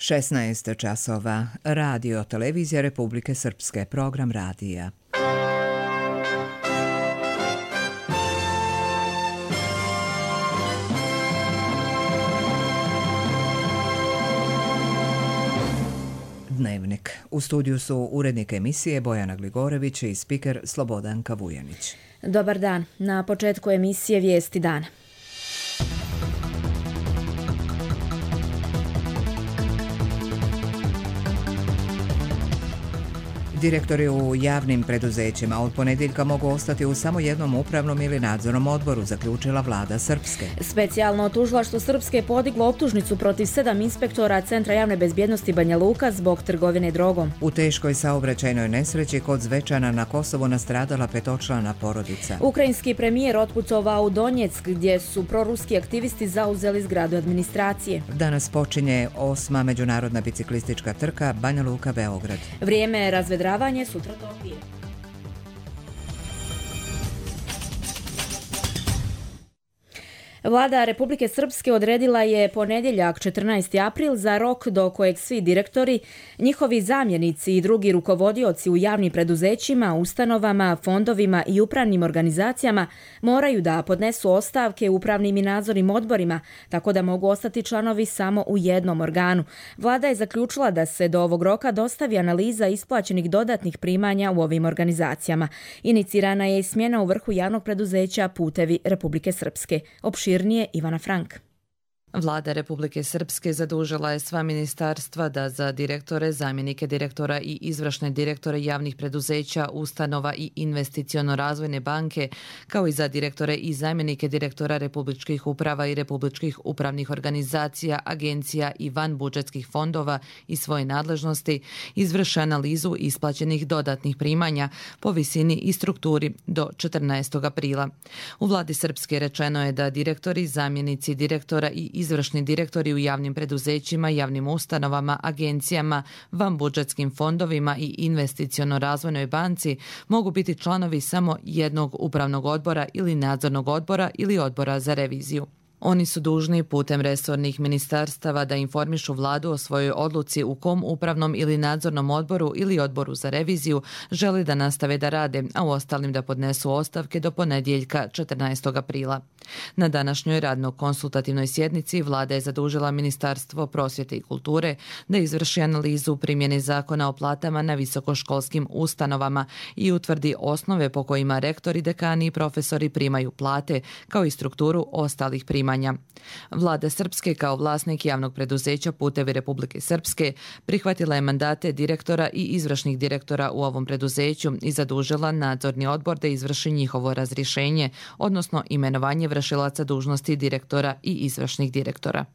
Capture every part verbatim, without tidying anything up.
šesnaest časova. Radio Televizija Republike Srpske. Program radija. Dnevnik. U studiju su urednik emisije Bojana Gligorević i spiker Slobodanka Vujanić. Dobar dan. Na početku emisije Vijesti dana. Direktori u javnim preduzećima od ponedjeljka mogu ostati u samo jednom upravnom ili nadzornom odboru, zaključila vlada Srpske. Specijalno tužilaštvo Srpske je podiglo optužnicu protiv sedam inspektora Centra javne bezbjednosti Banja Luka zbog trgovine drogom. U teškoj saobraćajnoj nesreći kod Zvečana na Kosovu nastradala petočlana porodica. Ukrajinski premijer otputovao u Donjeck gdje su proruski aktivisti zauzeli zgradu administracije. Danas počinje osma međunarodna biciklistička trka Banja Luka-Beograd. Vrijeme razvedravanje sutra Topije. Vlada Republike Srpske odredila je ponedjeljak četrnaesti april za rok do kojeg svi direktori, njihovi zamjenici i drugi rukovodioci u javnim preduzećima, ustanovama, fondovima i upravnim organizacijama moraju da podnesu ostavke upravnim i nadzornim odborima, tako da mogu ostati članovi samo u jednom organu. Vlada je zaključila da se do ovog roka dostavi analiza isplaćenih dodatnih primanja u ovim organizacijama. Inicirana je i smjena u vrhu javnog preduzeća Putevi Republike Srpske. Opširnije Ivana Frank. Vlada Republike Srpske zadužila je sva ministarstva da za direktore, zamjenike direktora i izvršne direktore javnih preduzeća, ustanova i investiciono-razvojne banke, kao i za direktore i zamjenike direktora republičkih uprava i republičkih upravnih organizacija, agencija i vanbudžetskih fondova i svoje nadležnosti, izvrše analizu isplaćenih dodatnih primanja po visini i strukturi do četrnaestog aprila. U vladi Srpske rečeno je da direktori, zamjenici direktora i izvršni direktori u javnim preduzećima, javnim ustanovama, agencijama, vanbudžetskim fondovima i investiciono-razvojnoj banci mogu biti članovi samo jednog upravnog odbora ili nadzornog odbora ili odbora za reviziju. Oni su dužni putem resornih ministarstava da informišu vladu o svojoj odluci u kom upravnom ili nadzornom odboru ili odboru za reviziju želi da nastave da rade, a u ostalim da podnesu ostavke do ponedjeljka četrnaestog aprila. Na današnjoj radno-konsultativnoj sjednici vlada je zadužila Ministarstvo prosvjete i kulture da izvrši analizu primjene zakona o platama na visokoškolskim ustanovama i utvrdi osnove po kojima rektori, dekani i profesori primaju plate, kao i strukturu ostalih primanja. Vlada Srpske kao vlasnik javnog preduzeća Putevi Republike Srpske prihvatila je mandate direktora i izvršnih direktora u ovom preduzeću i zadužila nadzorni odbor da izvrši njihovo razrješenje, odnosno imenovanje vršilaca dužnosti direktora i izvršnih direktora.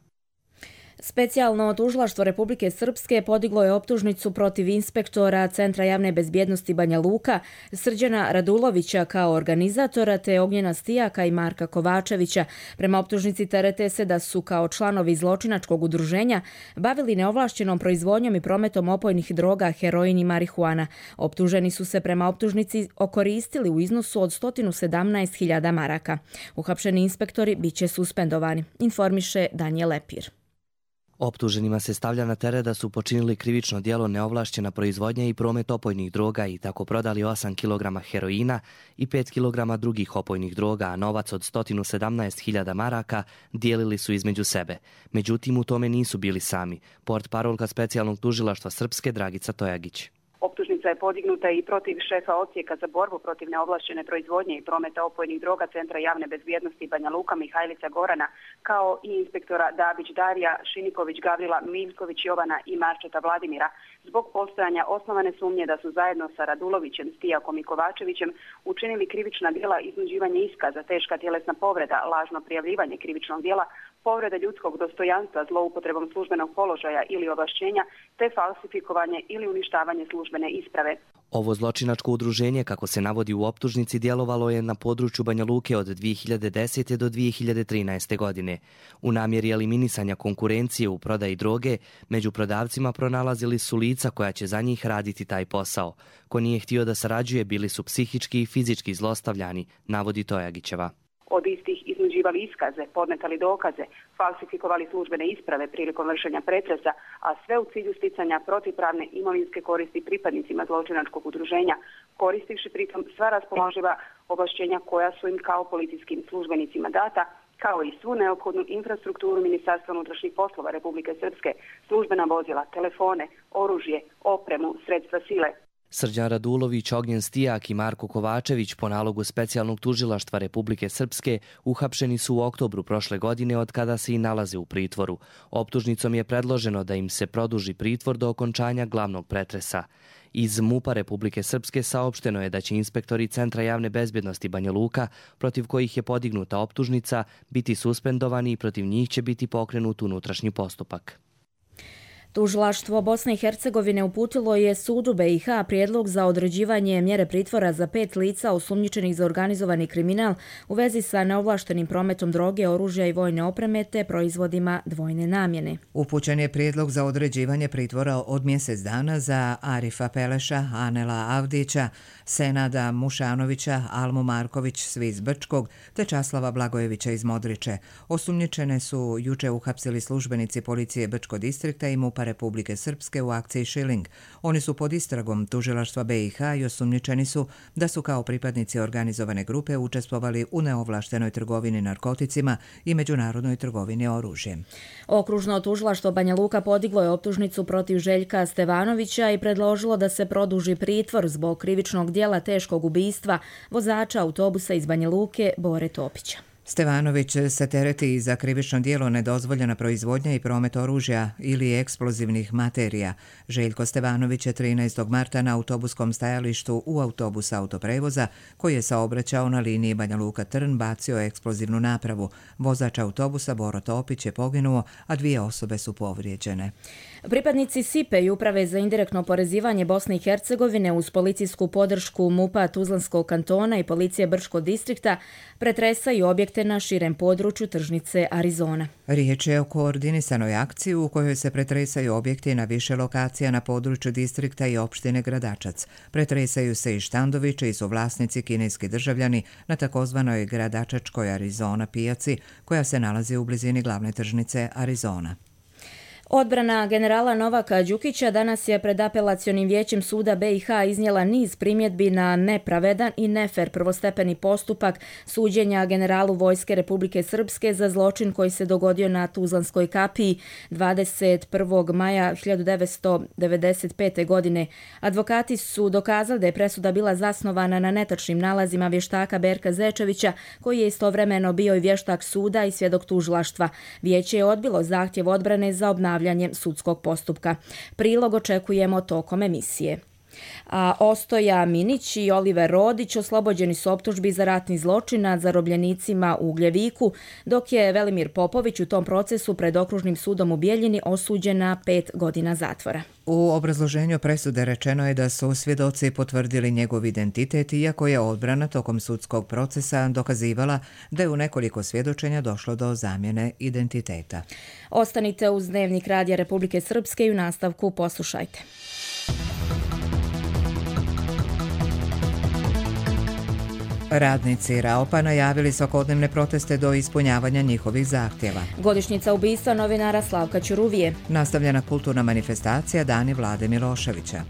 Specijalno tužilaštvo Republike Srpske podiglo je optužnicu protiv inspektora Centra javne bezbjednosti Banja Luka, Srđana Radulovića kao organizatora, te Ognjena Stijaka i Marka Kovačevića. Prema optužnici terete se da su kao članovi zločinačkog udruženja bavili neovlašćenom proizvodnjom i prometom opojnih droga, heroin i marihuana. Optuženi su se prema optužnici okoristili u iznosu od sto sedamnaest hiljada maraka. Uhapšeni inspektori biće suspendovani, informiše Danijel Lepir. Optuženima se stavlja na teret da su počinili krivično djelo neovlašćena proizvodnja i promet opojnih droga i tako prodali osam kilograma heroina i pet kilograma drugih opojnih droga, a novac od sto sedamnaest hiljada maraka dijelili su između sebe. Međutim, u tome nisu bili sami. Portparolka specijalnog tužilaštva Srpske Dragica Tojagić. Optužnica je podignuta i protiv šefa odsjeka za borbu protiv neovlašćene proizvodnje i prometa opojnih droga Centra javne bezbjednosti Banja Luka Mihajlica Gorana, kao i inspektora Dabić Darija, Šiniković Gavrila, Miljković Jovana i Marčeta Vladimira, zbog postojanja osnovane sumnje da su zajedno sa Radulovićem, Stijakom i Kovačevićem učinili krivična djela iznuđivanje iskaza, teška tjelesna povreda, lažno prijavljivanje krivičnog djela, povreda ljudskog dostojanstva zloupotrebom službenog položaja ili ovlašćenja, te falsifikovanje ili uništavanje službene isprave. Ovo zločinačko udruženje, kako se navodi u optužnici, djelovalo je na području Banja Luke od dvije hiljade desete. do dvije hiljade trinaeste. godine. U namjeri eliminisanja konkurencije u prodaji droge, među prodavcima pronalazili su lica koja će za njih raditi taj posao. Ko nije htio da sarađuje, bili su psihički i fizički zlostavljani, navodi Tojagićeva. od istih iznuđivali iskaze, podmetali dokaze, falsifikovali službene isprave prilikom vršenja pretresa, a sve u cilju sticanja protivpravne imovinske koristi pripadnicima zločinačkog udruženja, koristivši pritom sva raspoloživa ovlašćenja koja su im kao policijskim službenicima data, kao i svu neophodnu infrastrukturu Ministarstva unutrašnjih poslova Republike Srpske, službena vozila, telefone, oružje, opremu, sredstva sile. Srđan Radulović, Ognjen Stijak i Marko Kovačević po nalogu specijalnog tužilaštva Republike Srpske uhapšeni su u oktobru prošle godine od kada se i nalaze u pritvoru. Optužnicom je predloženo da im se produži pritvor do okončanja glavnog pretresa. Iz MUP-a Republike Srpske saopšteno je da će inspektori Centra javne bezbjednosti Banja Luka, protiv kojih je podignuta optužnica, biti suspendovani i protiv njih će biti pokrenut unutrašnji postupak. Tužilaštvo Bosne i Hercegovine uputilo je sudu B i H prijedlog za određivanje mjere pritvora za pet lica osumnjičenih za organizovani kriminal u vezi sa neovlaštenim prometom droge, oružja i vojne opreme te proizvodima dvojne namjene. Upućen je prijedlog za određivanje pritvora od mjesec dana za Arifa Peleša, Anela Avdića, Senada Mušanovića, Almu Marković, svi iz Brčkog, te Časlava Blagojevića iz Modriče. Osumnjičene su juče uhapsili službenici policije Brčko distrikta i MUP-a Republike Srpske u akciji Šiling. Oni su pod istragom tužilaštva B i H i osumnjičeni su da su kao pripadnici organizovane grupe učestvovali u neovlaštenoj trgovini narkoticima i međunarodnoj trgovini oružjem. Okružno tužilaštvo Banja Luka podiglo je optužnicu protiv Željka Stevanovića i predložilo da se produži pritvor zbog krivičnog djela teškog ubistva vozača autobusa iz Banja Luke Bore Topića. Stevanović se tereti za krivično djelo nedozvoljena proizvodnja i promet oružja ili eksplozivnih materija. Željko Stevanović je trinaestog marta na autobuskom stajalištu u autobus autoprevoza koji je saobraćao na liniji Banja Luka-Trn bacio eksplozivnu napravu. Vozač autobusa Boro Topić je poginuo, a dvije osobe su povrijeđene. Pripadnici S I P-a i Uprave za indirektno oporezivanje Bosne i Hercegovine uz policijsku podršku MUP-a Tuzlanskog kantona i policije Brčkog distrikta pretresaju objekte na širem području tržnice Arizona. Riječ je o koordinisanoj akciji u kojoj se pretresaju objekti na više lokacija na području distrikta i opštine Gradačac. Pretresaju se i štandovi čiji su vlasnici kineski državljani na takozvanoj Gradačačkoj Arizona pijaci koja se nalazi u blizini glavne tržnice Arizona. Odbrana generala Novaka Đukića danas je pred apelacionim vijećem suda B i H iznijela niz primjedbi na nepravedan i nefer prvostepeni postupak suđenja generalu Vojske Republike Srpske za zločin koji se dogodio na Tuzlanskoj kapiji dvadeset prvog maja hiljadu devetsto devedeset pete. godine. Advokati su dokazali da je presuda bila zasnovana na netačnim nalazima vještaka Berka Zečevića, koji je istovremeno bio i vještak suda i svjedok tužilaštva. Vijeće je odbilo zahtjev odbrane za obnavljanje sudskog postupka. Prilog očekujemo tokom emisije. A Ostoja Minić i Oliver Rodić oslobođeni su optužbi za ratni zločin nad zarobljenicima u Ugljeviku, dok je Velimir Popović u tom procesu pred okružnim sudom u Bijeljini osuđen na pet godina zatvora. U obrazloženju presude rečeno je da su svjedoci potvrdili njegov identitet, iako je odbrana tokom sudskog procesa dokazivala da je u nekoliko svjedočenja došlo do zamjene identiteta. Ostanite uz Dnevnik Radija Republike Srpske i u nastavku poslušajte. Radnici Raopa najavili svakodnevne proteste do ispunjavanja njihovih zahtjeva. Godišnjica ubistva novinara Slavka Ćuruvije. Nastavljena kulturna manifestacija Dani Vlade Miloševića.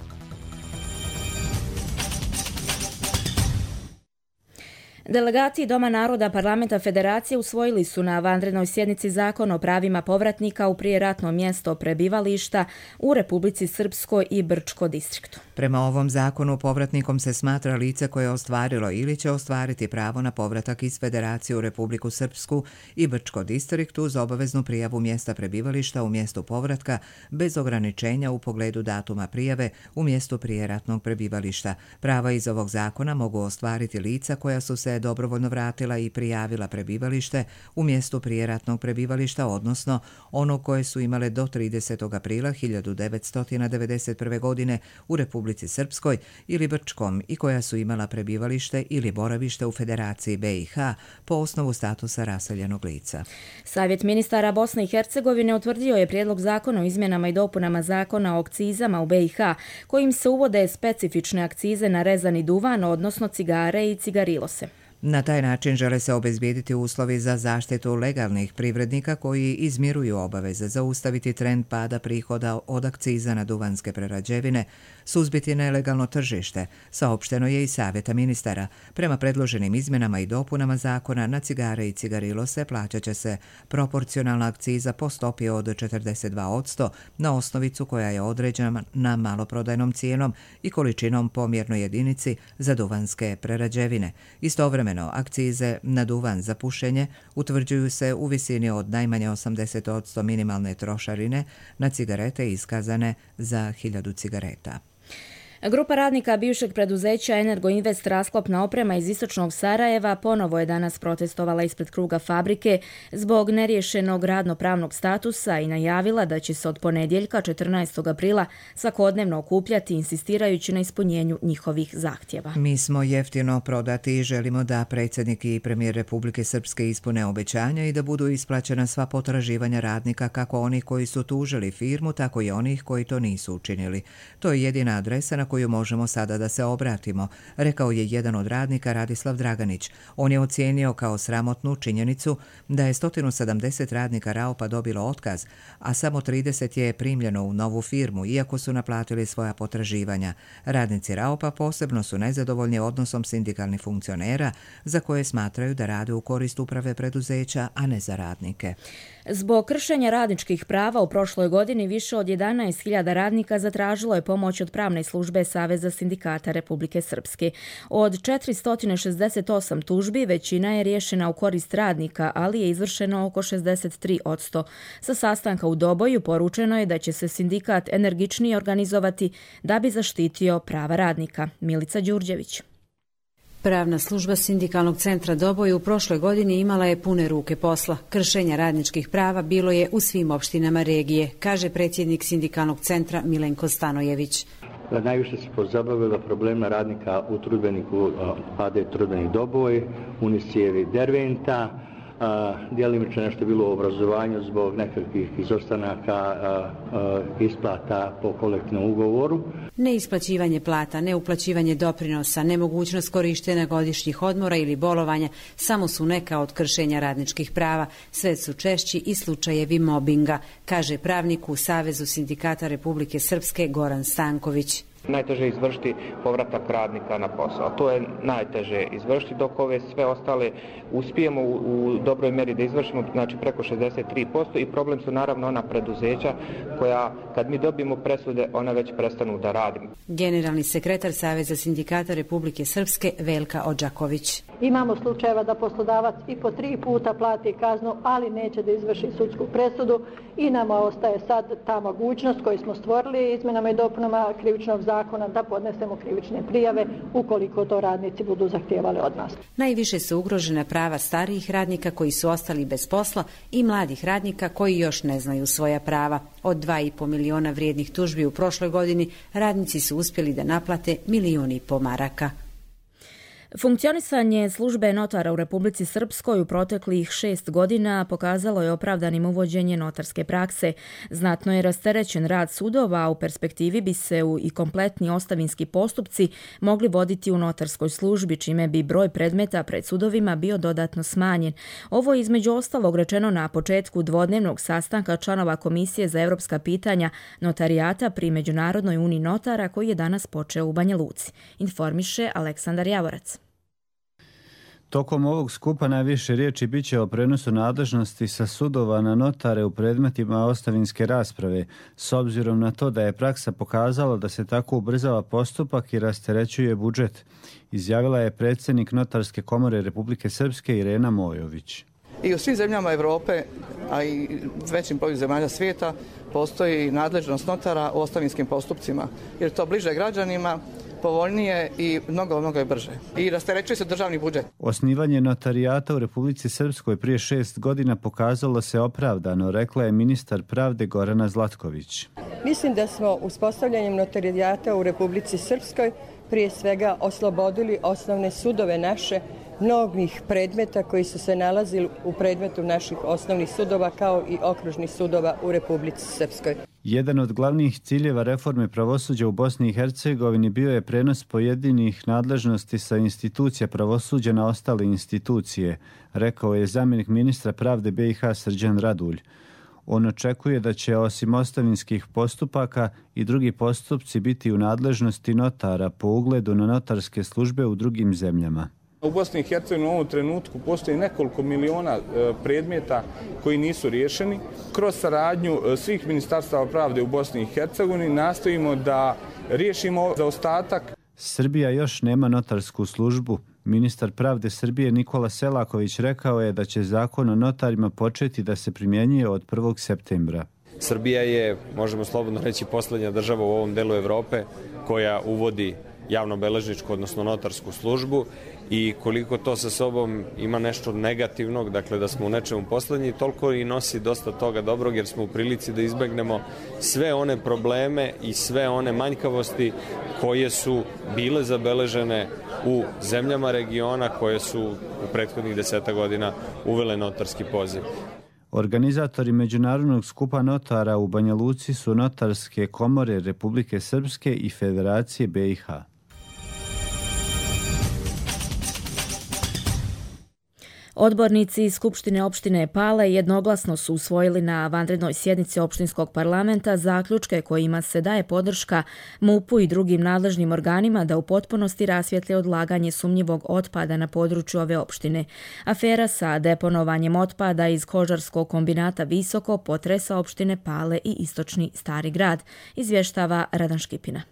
Delegati Doma naroda Parlamenta Federacije usvojili su na vanrednoj sjednici Zakon o pravima povratnika u prijeratno mjesto prebivališta u Republici Srpskoj i Brčko distriktu. Prema ovom zakonu povratnikom se smatra lice koje je ostvarilo ili će ostvariti pravo na povratak iz Federacije u Republiku Srpsku i Brčko distriktu uz obaveznu prijavu mjesta prebivališta u mjestu povratka bez ograničenja u pogledu datuma prijave u mjestu prijeratnog prebivališta. Prava iz ovog zakona mogu ostvariti lica koja su se dobrovoljno vratila i prijavila prebivalište u mjestu prijeratnog prebivališta, odnosno ono koje su imale do tridesetog aprila hiljadu devetsto devedeset prve. godine u Republici Srpskoj ili Brčkom i koja su imala prebivalište ili boravište u Federaciji B i H po osnovu statusa raseljenog lica. Savjet ministara Bosne i Hercegovine utvrdio je prijedlog zakona o izmjenama i dopunama zakona o akcizama u B i H, kojim se uvode specifične akcize na rezani duvan, odnosno cigare i cigarilose. Na taj način žele se obezbijediti uslovi za zaštitu legalnih privrednika koji izmiruju obaveze, zaustaviti trend pada prihoda od akciza na duvanske prerađevine, suzbiti nelegalno tržište, saopšteno je i Savjeta ministara. Prema predloženim izmjenama i dopunama zakona na cigare i cigarilose plaćat će se proporcionalna akciza po stopi od četrdeset dva posto na osnovicu koja je određena na maloprodajnom cijenom i količinom po mjernoj jedinici za duvanske prerađevine. Istovremeno, akcize na duvan za pušenje utvrđuju se u visini od najmanje osamdeset posto minimalne trošarine na cigarete iskazane za hiljadu cigareta. Grupa radnika bivšeg preduzeća Energoinvest Rasklopna oprema iz istočnog Sarajeva ponovo je danas protestovala ispred kruga fabrike zbog neriješenog radno-pravnog statusa i najavila da će se od ponedjeljka četrnaestog aprila svakodnevno okupljati insistirajući na ispunjenju njihovih zahtjeva. Mi smo jeftino prodati i želimo da predsjednik i premijer Republike Srpske ispune obećanja i da budu isplaćena sva potraživanja radnika, kako onih koji su tužili firmu, tako i onih koji to nisu učinili. To je jedina adresa na koju možemo sada da se obratimo, rekao je jedan od radnika Radislav Draganić. On je ocijenio kao sramotnu činjenicu da je sto sedamdeset radnika Raopa dobilo otkaz, a samo trideset je primljeno u novu firmu, iako su naplatili svoja potraživanja. Radnici Raopa posebno su nezadovoljni odnosom sindikalnih funkcionera, za koje smatraju da rade u korist uprave preduzeća, a ne za radnike. Zbog kršenja radničkih prava u prošloj godini više od jedanaest hiljada radnika zatražilo je pomoć od pravne službe Saveza sindikata Republike Srpske. Od četiristo šezdeset osam tužbi većina je riješena u korist radnika, ali je izvršeno oko šezdeset tri posto. Sa sastanka u Doboju poručeno je da će se sindikat energičnije organizovati da bi zaštitio prava radnika. Milica Đurđević. Pravna služba Sindikalnog centra Doboj u prošloj godini imala je pune ruke posla. Kršenja radničkih prava bilo je u svim opštinama regije, kaže predsjednik Sindikalnog centra Milenko Stanojević. Najviše se pozabavila problema radnika u trudbeniku A D Trudbenik Doboj, Unicijevi Derventa, djelimično nešto bilo u obrazovanju zbog nekakvih izostanaka isplata po kolektivnom ugovoru. Neisplaćivanje plata, neuplaćivanje doprinosa, nemogućnost korištenja godišnjih odmora ili bolovanja samo su neka od kršenja radničkih prava. Sve su češći i slučajevi mobinga, kaže pravnik u Savezu sindikata Republike Srpske Goran Stanković. Najteže je izvršiti povratak radnika na posao. To je najteže izvršiti, dok ove sve ostale uspijemo u, u dobroj mjeri da izvršimo, znači preko šezdeset tri posto, i problem su naravno ona preduzeća koja kad mi dobijemo presude, ona već prestanu da radimo. Generalni sekretar Saveza sindikata Republike Srpske Velka Odžaković. Imamo slučajeva da poslodavac i po tri puta plati kaznu, ali neće da izvrši sudsku presudu i nama ostaje sad ta mogućnost koju smo stvorili izmjenama i dopunama krivičnog zakona da podnesemo krivične prijave ukoliko to radnici budu zahtijevali od nas. Najviše su ugrožena prava starijih radnika koji su ostali bez posla i mladih radnika koji još ne znaju svoja prava. Od dva i po miliona vrijednih tužbi u prošloj godini radnici su uspjeli da naplate milijun i po maraka. Funkcionisanje službe notara u Republici Srpskoj u proteklih šest godina pokazalo je opravdanim uvođenje notarske prakse. Znatno je rasterećen rad sudova, a u perspektivi bi se u i kompletni ostavinski postupci mogli voditi u notarskoj službi, čime bi broj predmeta pred sudovima bio dodatno smanjen. Ovo je između ostalog rečeno na početku dvodnevnog sastanka članova Komisije za evropska pitanja notarijata pri Međunarodnoj uniji notara koji je danas počeo u Banja Luci. Informiše Aleksandar Javorac. Tokom ovog skupa najviše riječi biće o prenosu nadležnosti sa sudova na notare u predmetima ostavinske rasprave, s obzirom na to da je praksa pokazala da se tako ubrzava postupak i rasterećuje budžet, izjavila je predsjednik Notarske komore Republike Srpske Irena Mojović. I u svim zemljama Evrope, a i većim broju zemalja svijeta, postoji nadležnost notara u ostavinskim postupcima, jer to bliže građanima, povoljnije i mnogo, mnogo je brže. I rasterećuje se državni budžet. Osnivanje notarijata u Republici Srpskoj prije šest godina pokazalo se opravdano, rekla je ministar pravde Gorana Zlatković. Mislim da smo uspostavljanjem notarijata u Republici Srpskoj prije svega oslobodili osnovne sudove naše mnogih predmeta koji su se nalazili u predmetu naših osnovnih sudova kao i okružnih sudova u Republici Srpskoj. Jedan od glavnih ciljeva reforme pravosuđa u Bosni i Hercegovini bio je prenos pojedinih nadležnosti sa institucija pravosuđa na ostale institucije, rekao je zamjenik ministra pravde B i H Srđan Radulj. On očekuje da će osim ostavinskih postupaka i drugi postupci biti u nadležnosti notara po ugledu na notarske službe u drugim zemljama. U Bosni i Hercegovini u ovom trenutku postoji nekoliko miliona predmeta koji nisu riješeni. Kroz saradnju svih ministarstava pravde u Bosni i Hercegovini nastojimo da riješimo zaostatak. Srbija još nema notarsku službu. Ministar pravde Srbije Nikola Selaković rekao je da će zakon o notarima početi da se primjenjuje od prvog septembra. Srbija je, možemo slobodno reći, posljednja država u ovom delu Evrope koja uvodi javnobeležničku, odnosno notarsku službu, i koliko to sa sobom ima nešto negativnog, dakle da smo u nečemu poslednji, toliko i nosi dosta toga dobrog, jer smo u prilici da izbegnemo sve one probleme i sve one manjkavosti koje su bile zabeležene u zemljama regiona koje su u prethodnih deseta godina uvele notarski poziv. Organizatori Međunarodnog skupa notara u Banja Luci su notarske komore Republike Srpske i Federacije B i H. Odbornici iz Skupštine opštine Pale jednoglasno su usvojili na vanrednoj sjednici opštinskog parlamenta zaključke kojima se daje podrška MUP-u i drugim nadležnim organima da u potpunosti rasvijetle odlaganje sumnjivog otpada na području ove opštine. Afera sa deponovanjem otpada iz kožarskog kombinata Visoko potresa opštine Pale i istočni Stari grad, izvještava Radan Škipina.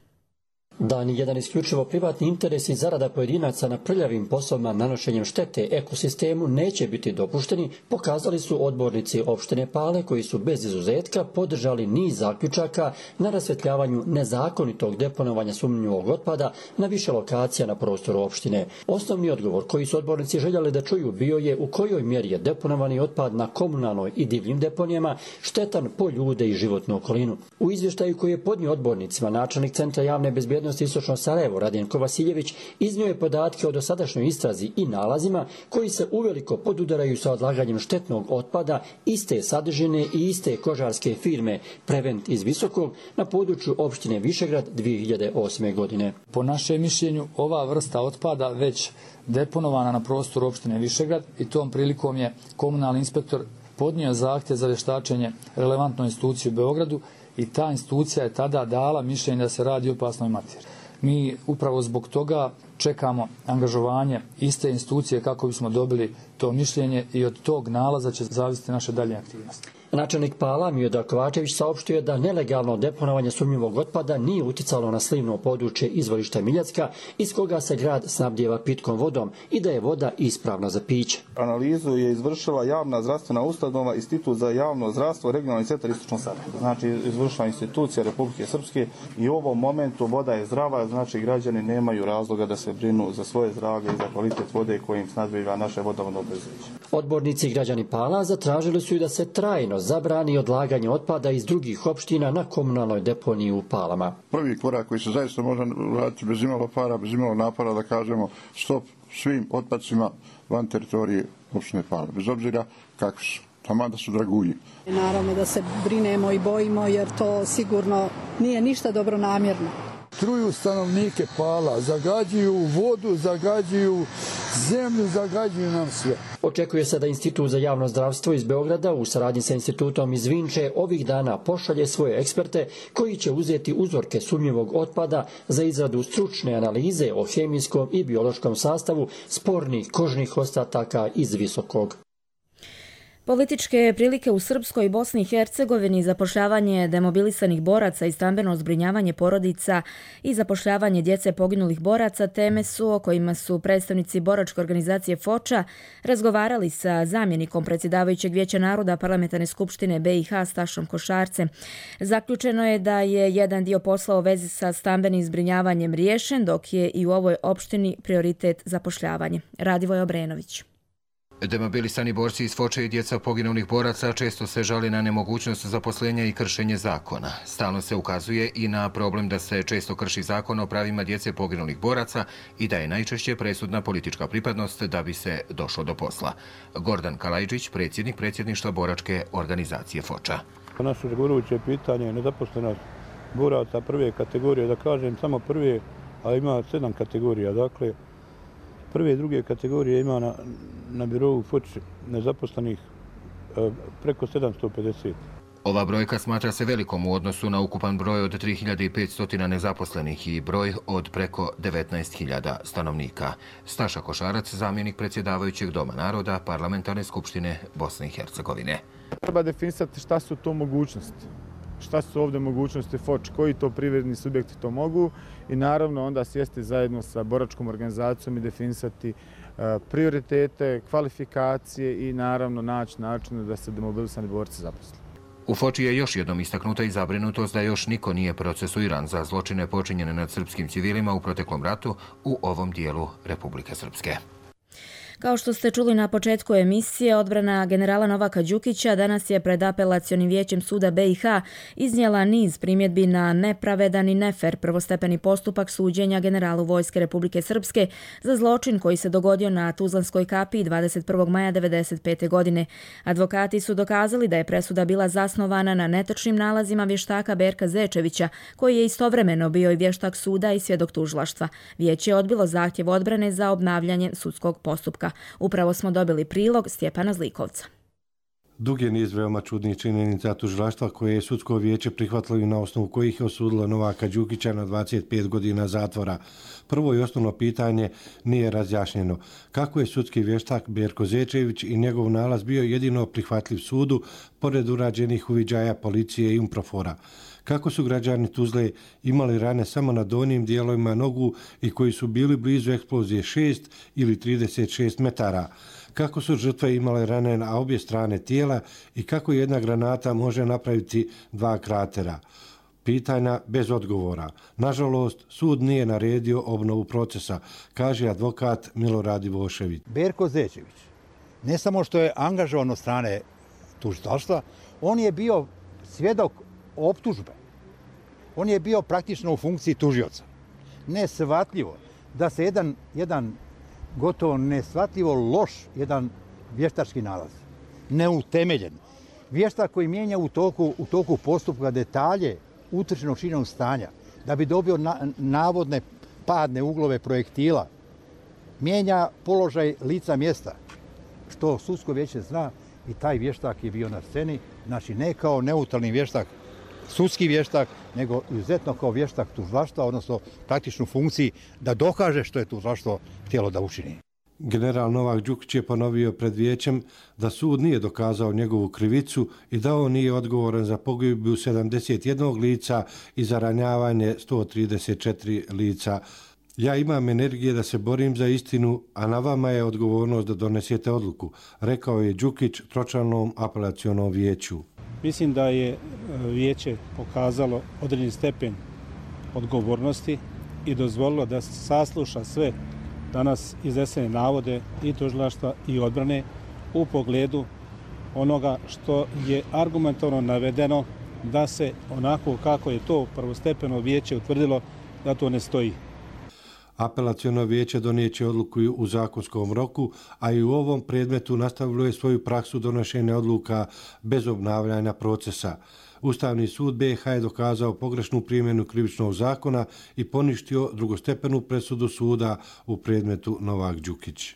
Da ni jedan isključivo privatni interes i zarada pojedinaca na prljavim poslovima nanošenjem štete ekosistemu neće biti dopušteni, pokazali su odbornici opštine Pale koji su bez izuzetka podržali niz zaključaka na rasvetljavanju nezakonitog deponovanja sumnjivog otpada na više lokacija na prostoru opštine. Osnovni odgovor koji su odbornici željeli da čuju bio je u kojoj mjeri je deponovani otpad na komunalnoj i divljim deponijama štetan po ljude i životnu okolinu. U izvještaju koji je podnio odbornicima načelnik Centra javne bezbjednosti Istočno Sarajevo Radijenko Vasiljević iznio je podatke o dosadašnjoj istrazi i nalazima koji se uveliko podudaraju sa odlaganjem štetnog otpada iste sadržine i iste kožarske firme Prevent iz Visokog na području opštine Višegrad dvije hiljade osme. godine. Po našem mišljenju ova vrsta otpada već deponovana na prostoru opštine Višegrad i tom prilikom je komunalni inspektor podnio zahtjev za vještačenje relevantnoj instituciji u Beogradu i ta institucija je tada dala mišljenje da se radi o opasnoj materiji. Mi upravo zbog toga čekamo angažovanje iste institucije kako bismo dobili to mišljenje i od tog nalaza će zavisiti naše dalje aktivnosti. Načelnik Pala Miodrag Kovačević saopštio je da nelegalno deponovanje sumnjivog otpada nije uticalo na slivno područje izvorišta Miljacka iz koga se grad snabdijeva pitkom vodom i da je voda ispravna za piće. Analizu je izvršila javna zdravstvena ustanova Institut za javno zdravstvo regionalni centar Istočno Sarajevo. Znači izvršila institucija Republike Srpske i u ovom momentu voda je zdrava, znači građani nemaju razloga da se brinu za svoje zdravlje i za kvalitet vode kojim snabdijeva naše vodovodno preduzeće. Odbornici i građani Pala zatražili su i da se trajno zabrani odlaganje otpada iz drugih opština na komunalnoj deponiji u Palama. Prvi korak koji se zaista može raditi bez imalo para, bez imalo napora da kažemo stop svim otpadcima van teritorije opštine Pala, bez obzira kakvi su. Tamo da su dragulji. Naravno da se brinemo i bojimo jer to sigurno nije ništa dobronamjerno. Truju stanovnike Pala, zagađuju vodu, zagađuju zemlju, zagađuju nam sve. Očekuje se da Institut za javno zdravstvo iz Beograda u saradnji sa institutom iz Vinče ovih dana pošalje svoje eksperte koji će uzeti uzorke sumnjivog otpada za izradu stručne analize o hemijskom i biološkom sastavu spornih kožnih ostataka iz Visokog. Političke prilike u Srpskoj i Bosni i Hercegovini, zapošljavanje demobilisanih boraca i stambeno zbrinjavanje porodica i zapošljavanje djece poginulih boraca teme su o kojima su predstavnici boračke organizacije Foča razgovarali sa zamjenikom predsjedavajućeg Vijeća naroda Parlamentarne skupštine B i H Stašom Košarcem. Zaključeno je da je jedan dio posla u vezi sa stambenim zbrinjavanjem riješen, dok je i u ovoj opštini prioritet zapošljavanje. Radivoj Obrenović. Demobilisani borci iz Foče i djeca poginulih boraca često se žali na nemogućnost zaposlenja i kršenje zakona. Stalno se ukazuje i na problem da se često krši zakon o pravima djece poginulih boraca i da je najčešće presudna politička pripadnost da bi se došlo do posla. Gordan Kalajđić, predsjednik predsjedništva boračke organizacije Foča. Naše goruće pitanje je nezaposlenost boraca prve kategorije, da kažem samo prve, a ima sedam kategorija. Dakle, prve i druge kategorije ima na, na birovu Foči nezaposlenih e, preko sedamsto pedeset. Ova brojka smatra se velikom u odnosu na ukupan broj od tri hiljade petsto nezaposlenih i broj od preko devetnaest hiljada stanovnika. Staša Košarac, zamjenik predsjedavajućeg Doma naroda Parlamentarne skupštine Bosne i Hercegovine. Treba definisati šta su to mogućnosti. Šta su ovdje mogućnosti Foč, koji to privredni subjekti to mogu i naravno onda sjesti zajedno sa boračkom organizacijom i definisati uh, prioritete, kvalifikacije i naravno naći načine da se demobilisani borci zaposle. U Foči je još jednom istaknuta i zabrinutost da još niko nije procesuiran za zločine počinjene nad srpskim civilima u proteklom ratu u ovom dijelu Republike Srpske. Kao što ste čuli na početku emisije, odbrana generala Novaka Đukića danas je pred apelacionim vijećem suda B i H iznijela niz primjedbi na nepravedan i nefer prvostepeni postupak suđenja generalu Vojske Republike Srpske za zločin koji se dogodio na Tuzlanskoj kapiji dvadeset prvog maja devedeset pete. godine. Advokati su dokazali da je presuda bila zasnovana na netočnim nalazima vještaka Berka Zečevića, koji je istovremeno bio i vještak suda i svjedok tužilaštva. Vijeće je odbilo zahtjev odbrane za obnavljanje sudskog postupka. Upravo smo dobili prilog Stjepana Zlikovca. Dug je niz veoma čudnih činjenica tužilaštva koje je sudsko vijeće prihvatilo i na osnovu kojih je osudilo Novaka Đukića na dvadeset pet godina zatvora. Prvo i osnovno pitanje nije razjašnjeno. Kako je sudski vještak Berko Zečević i njegov nalaz bio jedino prihvatljiv sudu pored urađenih uviđaja policije i Umprofora? Kako su građani Tuzle imali rane samo na donjim dijelovima nogu i koji su bili blizu eksplozije šest ili trideset šest metara? Kako su žrtve imale rane na obje strane tijela i kako jedna granata može napraviti dva kratera? Pitanja bez odgovora. Nažalost, sud nije naredio obnovu procesa, kaže advokat Milorad Ivošević. Berko Zečević, ne samo što je angažovan od strane tužilaštva, on je bio svjedok optužbe. On je bio praktično u funkciji tužioca. Nesvatljivo da se jedan, jedan gotovo nesvatljivo loš jedan vještački nalaz, neutemeljen. Vještak koji mijenja u toku, u toku postupka detalje utvrđenog činjenog stanja, da bi dobio na, navodne padne uglove projektila, mijenja položaj lica mjesta, što sudsko vijeće zna i taj vještak je bio na sceni, znači ne kao neutralni vještak, sudski vještak, nego izuzetno kao vještak tužilaštva, odnosno praktičnu funkciji da dokaže što je tužilaštvo htjelo da učini. General Novak Đukić je ponovio pred vijećem da sud nije dokazao njegovu krivicu i da on nije odgovoran za pogibiju sedamdeset jednog lica i za ranjavanje sto trideset četiri lica. Ja imam energije da se borim za istinu, a na vama je odgovornost da donesete odluku, rekao je Đukić tročlanom apelacionom vijeću. Mislim da je vijeće pokazalo određeni stepen odgovornosti i dozvolilo da se sasluša sve danas iznesene navode i tužilaštva i odbrane u pogledu onoga što je argumentovano navedeno da se onako kako je to prvostepeno vijeće utvrdilo da to ne stoji. Apelaciono vijeće donijeće odluku u zakonskom roku, a i u ovom predmetu nastavilo je svoju praksu donošenja odluka bez obnavljanja procesa. Ustavni sud B i H je dokazao pogrešnu primjenu krivičnog zakona i poništio drugostepenu presudu suda u predmetu Novak Đukić.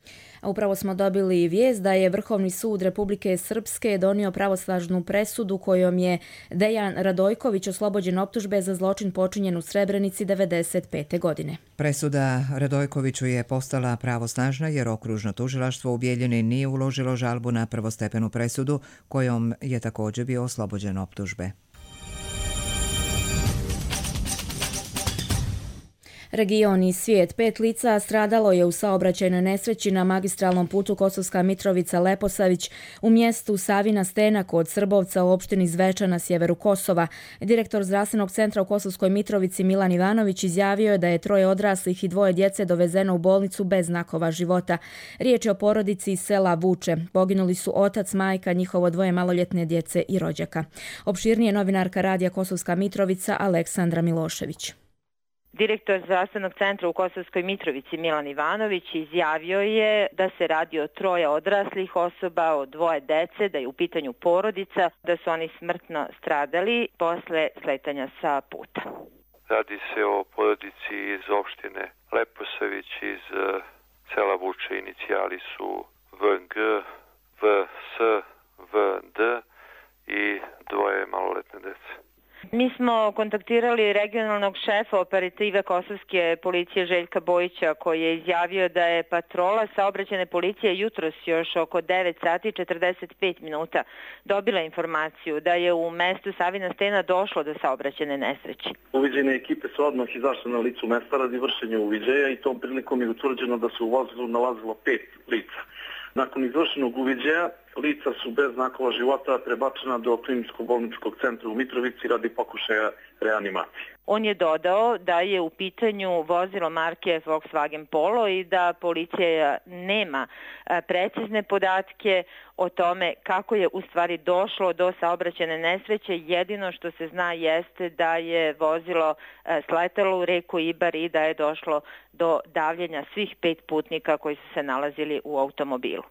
A upravo smo dobili vijest da je Vrhovni sud Republike Srpske donio pravosnažnu presudu kojom je Dejan Radojković oslobođen optužbe za zločin počinjen u Srebrenici devedeset pete. godine. Presuda Radojkoviću je postala pravosnažna jer okružno tužilaštvo u Bijeljini nije uložilo žalbu na prvostepenu presudu kojom je također bio oslobođen optužbe. Region i svijet. Pet lica stradalo je u saobraćajnoj nesreći na magistralnom putu Kosovska Mitrovica-Leposavić u mjestu Savina Stena kod Srbovca u opštini Zveča na sjeveru Kosova. Direktor zdravstvenog centra u Kosovskoj Mitrovici Milan Ivanović izjavio je da je troje odraslih i dvoje djece dovezeno u bolnicu bez znakova života. Riječ je o porodici iz sela Vuče. Poginuli su otac, majka, njihovo dvoje maloljetne djece i rođaka. Opširnije novinarka radija Kosovska Mitrovica Aleksandra Milošević. Direktor zdravstvenog centra u Kosovskoj Mitrovici Milan Ivanović izjavio je da se radi o troje odraslih osoba, o dvoje dece, da je u pitanju porodica, da su oni smrtno stradali posle sletanja sa puta. Radi se o porodici iz opštine Leposavić, iz sela Vuče. Inicijali su V G, V S, V D i dvoje maloletne dece. Mi smo kontaktirali regionalnog šefa operative Kosovske policije Željka Bojića, koji je izjavio da je patrola saobraćajne policije jutros još oko devet sati i četrdeset pet minuta dobila informaciju da je u mestu Savina Stena došlo do saobraćajne nesreće. Uviđene ekipe su odmah izašle na licu mesta radi vršenja uviđaja i tom prilikom je utvrđeno da se u vozilu nalazilo pet lica. Nakon izvršenog uviđaja, lica su bez znakova života prebačena do kliničko-bolničkog centra u Mitrovici radi pokušaja reanimacije. On je dodao da je u pitanju vozilo marke Volkswagen Polo i da policija nema precizne podatke o tome kako je u stvari došlo do saobraćajne nesreće. Jedino što se zna jeste da je vozilo sletalo u reku Ibar i da je došlo do davljenja svih pet putnika koji su se nalazili u automobilu.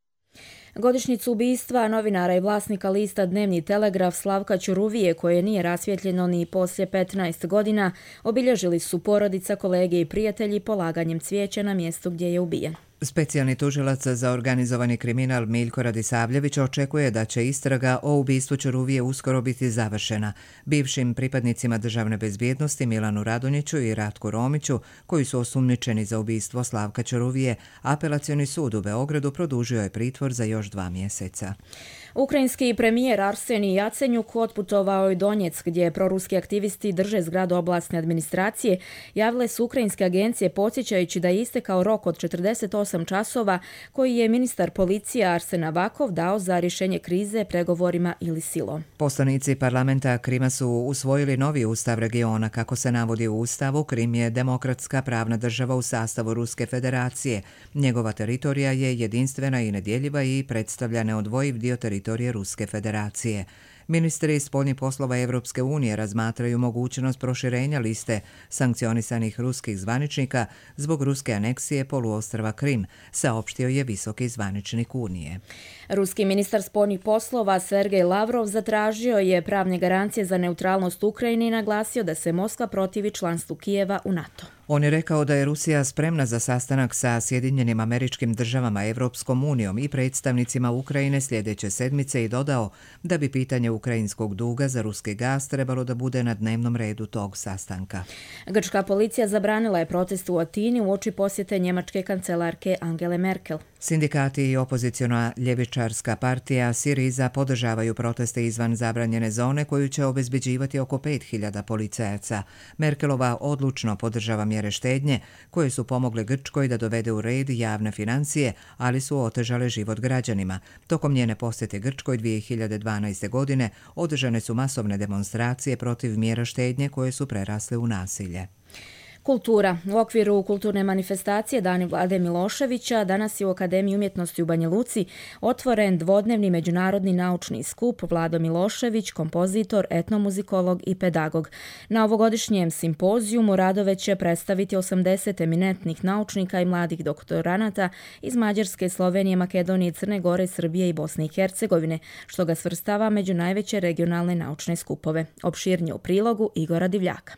Godišnjicu ubistva novinara i vlasnika lista Dnevni Telegraf Slavka Ćuruvije, koje nije rasvjetljeno ni poslije petnaest godina, obilježili su porodica, kolege i prijatelji polaganjem cvijeća na mjestu gdje je ubijen. Specijalni tužilac za organizovani kriminal Miljko Radisavljević očekuje da će istraga o ubistvu Ćuruvije uskoro biti završena. Bivšim pripadnicima državne bezbjednosti Milanu Radonjiću i Ratku Romiću, koji su osumnjičeni za ubistvo Slavka Ćuruvije, apelacioni sud u Beogradu produžio je pritvor za još dva mjeseca. Ukrajinski premijer Arsenij Jacenjuk otputovao je Donjeck, gdje proruski aktivisti drže zgradu oblasne administracije. Javile su ukrajinske agencije podsjećajući da je istekao rok od četrdeset osam časova koji je ministar policije Arsen Avakov dao za rješenje krize pregovorima ili silom. Poslanici parlamenta Krima su usvojili novi ustav regiona. Kako se navodi u ustavu, Krim je demokratska pravna država u sastavu Ruske federacije. Njegova teritorija je jedinstvena i nedjeljiva i predstavlja neodvojiv dio teritorije Ruske federacije. Ministri spoljnih poslova Evropske unije razmatraju mogućnost proširenja liste sankcionisanih ruskih zvaničnika zbog ruske aneksije poluostrva Krim, saopštio je visoki zvaničnik Unije. Ruski ministar spoljnih poslova Sergej Lavrov zatražio je pravne garancije za neutralnost Ukrajine i naglasio da se Moskva protivi članstvu Kijeva u NATO. On je rekao da je Rusija spremna za sastanak sa Sjedinjenim Američkim Državama, Evropskom unijom i predstavnicima Ukrajine sljedeće sedmice i dodao da bi pitanje ukrajinskog duga za ruski gas trebalo da bude na dnevnom redu tog sastanka. Grčka policija zabranila je protest u Atini uoči posjete njemačke kancelarke Angele Merkel. Sindikati i opoziciona ljevičarska partija Siriza podržavaju proteste izvan zabranjene zone koju će obezbeđivati oko pet hiljada policajaca. Merkelova odlučno podržava mjere štednje koje su pomogle Grčkoj da dovede u red javne financije, ali su otežale život građanima. Tokom njene posjete Grčkoj dvije hiljade dvanaeste. godine održane su masovne demonstracije protiv mjera štednje koje su prerasle u nasilje. Kultura. U okviru kulturne manifestacije Dani Vlade Miloševića danas je u Akademiji umjetnosti u Banja Luci otvoren dvodnevni međunarodni naučni skup Vlado Milošević, kompozitor, etnomuzikolog i pedagog. Na ovogodišnjem simpozijumu radove će predstaviti osamdeset eminentnih naučnika i mladih doktoranata iz Mađarske, Slovenije, Makedonije, Crne Gore, Srbije i Bosne i Hercegovine, što ga svrstava među najveće regionalne naučne skupove. Opširnije u prilogu Igora Divljaka.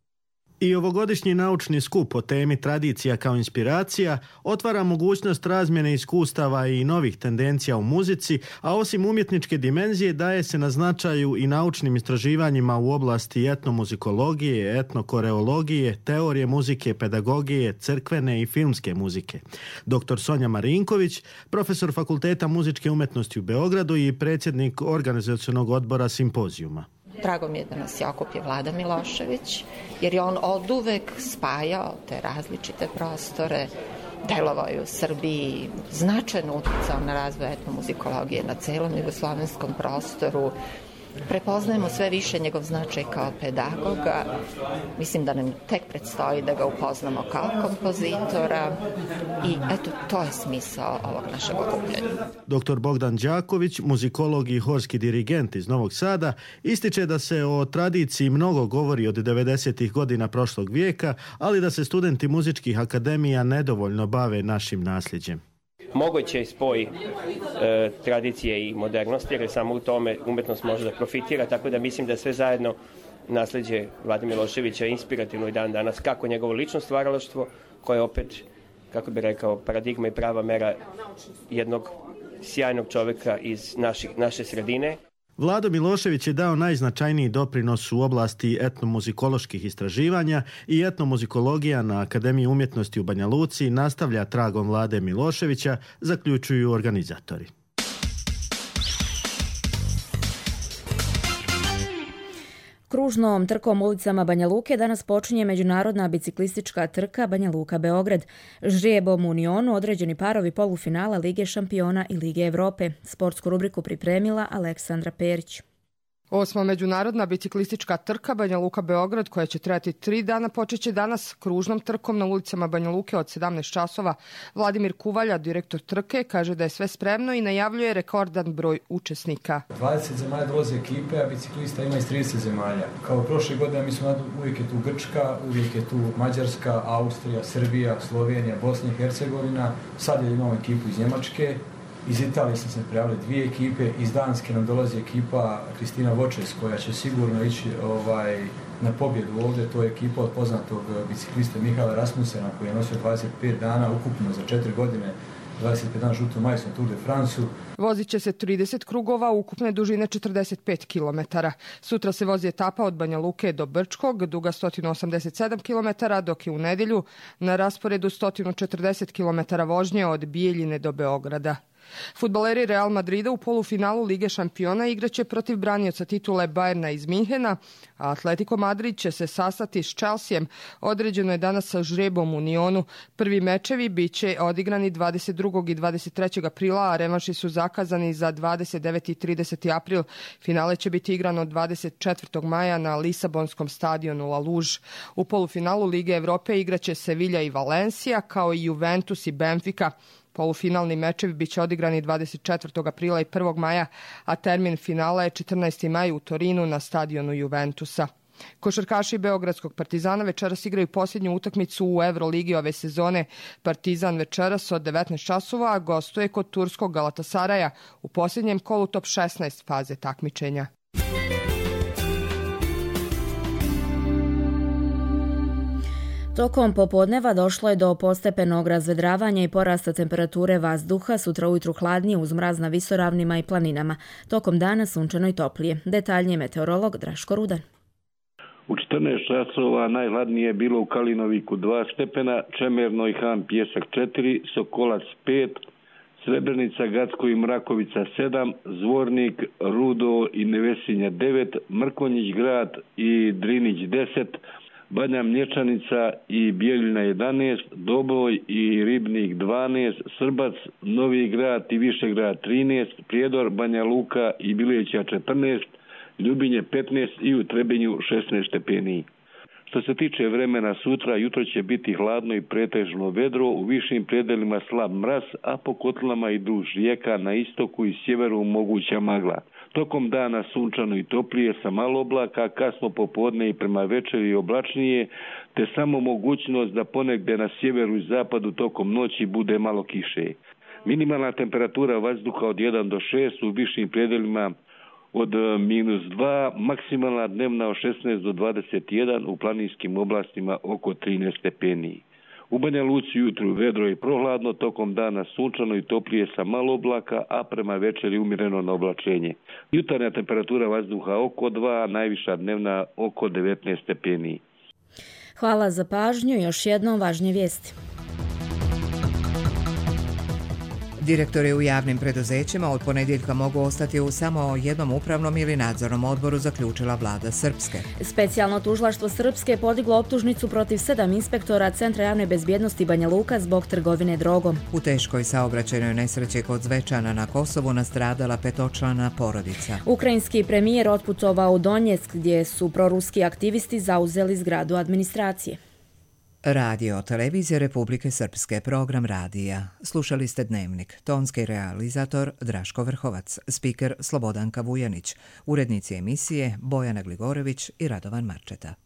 I ovogodišnji naučni skup o temi tradicija kao inspiracija otvara mogućnost razmjene iskustava i novih tendencija u muzici, a osim umjetničke dimenzije daje se na značaju i naučnim istraživanjima u oblasti etnomuzikologije, etnokoreologije, teorije muzike, pedagogije, crkvene i filmske muzike. Doktor Sonja Marinković, profesor Fakulteta muzičke umjetnosti u Beogradu i predsjednik organizacionog odbora simpozijuma. Drago mi je da nas je okupio Vlada Milošević, jer je on oduvek spajao te različite prostore, delovao je u Srbiji, značajno uticao na razvoj etnomuzikologije na celom jugoslovenskom prostoru. Prepoznajemo sve više njegov značaj kao pedagoga. Mislim da nam tek predstoji da ga upoznamo kao kompozitora i eto, to je smisao ovog našeg okupljanja. doktor Bogdan Đaković, muzikolog i horski dirigent iz Novog Sada, ističe da se o tradiciji mnogo govori od devedesetih godina prošlog vijeka, ali da se studenti muzičkih akademija nedovoljno bave našim nasljeđem. Moguće je spoj e, tradicije i modernosti, jer samo u tome umetnost može da profitira, tako da mislim da sve zajedno nasljeđe Vlade Miloševića je inspirativno i dan danas, kako njegovo lično stvaralaštvo, koje je opet, kako bi rekao, paradigma i prava mera jednog sjajnog čovjeka iz naših, naše sredine. Vlado Milošević je dao najznačajniji doprinos u oblasti etnomuzikoloških istraživanja i etnomuzikologija na Akademiji umjetnosti u Banja Luci nastavlja tragom Vlade Miloševića, zaključuju organizatori. Kružnom trkom ulicama Banja Luke danas počinje međunarodna biciklistička trka Banja Luka-Beograd. Žrijebom u Unionu određeni parovi polufinala Lige šampiona i Lige Evrope. Sportsku rubriku pripremila Aleksandra Perić. Osma međunarodna biciklistička trka Banja Luka-Beograd, koja će trajati tri dana, počeće danas kružnom trkom na ulicama Banja Luke od sedamnaest časova. Vladimir Kuvalja, direktor trke, kaže da je sve spremno i najavljuje rekordan broj učesnika. dvadeset zemalja dolaze ekipe, a biciklista ima iz trideset zemalja. Kao prošle godine, mi smo uvijek je tu Grčka, uvijek je tu Mađarska, Austrija, Srbija, Slovenija, Bosna i Hercegovina. Sad je imamo ekipu iz Njemačke. Iz Italije sam se prijavili dvije ekipe, iz Danske nam dolazi ekipa Kristina Vočes koja će sigurno ići ovaj, na pobjedu ovdje. To je ekipa od poznatog biciklista Mihaela Rasmusena koji je nosio dvadeset pet dana ukupno za četiri godine, dvadeset pet dana žuto majicu na Tour de France-u. Vozit će se trideset krugova ukupne dužine četrdeset pet kilometara. Sutra se vozi etapa od Banja Luke do Brčkog, duga sto osamdeset sedam kilometara, dok je u nedjelju na rasporedu sto četrdeset kilometara vožnje od Bijeljine do Beograda. Fudbaleri Real Madrida u polufinalu Lige šampiona igraće protiv branioca titule Bayerna iz Minhena, a Atletico Madrid će se sastati s Chelseaem. Određeno je danas sa žrebom u Unionu. Prvi mečevi bit će odigrani dvadeset drugog i dvadeset trećeg aprila, a revanši su zakazani za dvadeset deveti i trideseti april. Finale će biti igrano dvadeset četvrtog maja na Lisabonskom stadionu La Luž. U polufinalu Lige Evrope igraće Sevilla i Valencia, kao i Juventus i Benfica. Polufinalni mečevi bit će odigrani dvadeset četvrtog aprila i prvog maja, a termin finala je četrnaesti maj u Torinu na stadionu Juventusa. Košarkaši Beogradskog Partizana večeras igraju posljednju utakmicu u Euroligi ove sezone. Partizan večeras od devetnaest časova, a gostuje kod turskog Galatasaraja u posljednjem kolu top šesnaest faze takmičenja. Tokom popodneva došlo je do postepenog razvedravanja i porasta temperature vazduha, sutra ujutru hladnije uz mraz na visoravnima i planinama. Tokom dana sunčano i toplije. Detaljnije meteorolog Draško Rudan. U četrnaest časova najhladnije je bilo u Kalinoviku dva stepena, Čemerno i Han Pjesak četiri, Sokolac pet, Srebrenica, Gacko i Mrakovica sedam, Zvornik, Rudo i Nevesinja devet, Mrkonjić grad i Drinić deset, Banja Mlječanica i Bijeljina jedanaest, Doboj i Ribnik dvanaest, Srbac, Novi grad i Višegrad trinaest, Prijedor, Banja Luka i Bileća četrnaest, Ljubinje petnaest i u Trebinju šesnaest stepeni. Što se tiče vremena sutra, jutro će biti hladno i pretežno vedro, u višim predelima slab mraz, a po kotlama i duž rijeka na istoku i sjeveru moguća magla. Tokom dana sunčano i toplije sa malo oblaka, kasno popodne i prema večeri oblačnije, te samo mogućnost da ponegde na sjeveru i zapadu tokom noći bude malo kiše. Minimalna temperatura vazduha od jedan do šest, u višim predelima od minus dva, maksimalna dnevna od šesnaest do dvadeset jedan, u planinskim oblastima oko trinaest stepeni. U Banja Luci jutru vedro i prohladno, tokom dana sunčano i toplije sa malo oblaka, a prema večeri umjereno na oblačenje. Jutarnja temperatura vazduha oko dva, najviša dnevna oko devetnaest stepeni. Hvala za pažnju. Još jednom važnije vijesti. Direktori u javnim preduzećima od ponedjeljka mogu ostati u samo jednom upravnom ili nadzornom odboru, zaključila vlada Srpske. Specijalno tužilaštvo Srpske podiglo optužnicu protiv sedam inspektora Centra javne bezbjednosti Banja Luka zbog trgovine drogom. U teškoj saobraćajnoj nesreći kod Zvečana na Kosovu nastradala petočlana porodica. Ukrajinski premijer otputovao u Donjeck gdje su proruski aktivisti zauzeli zgradu administracije. Radio, televizija Republike Srpske, program radija. Slušali ste Dnevnik, tonski realizator Draško Vrhovac, spiker Slobodanka Vujanić, urednici emisije Bojana Gligorević i Radovan Marčeta.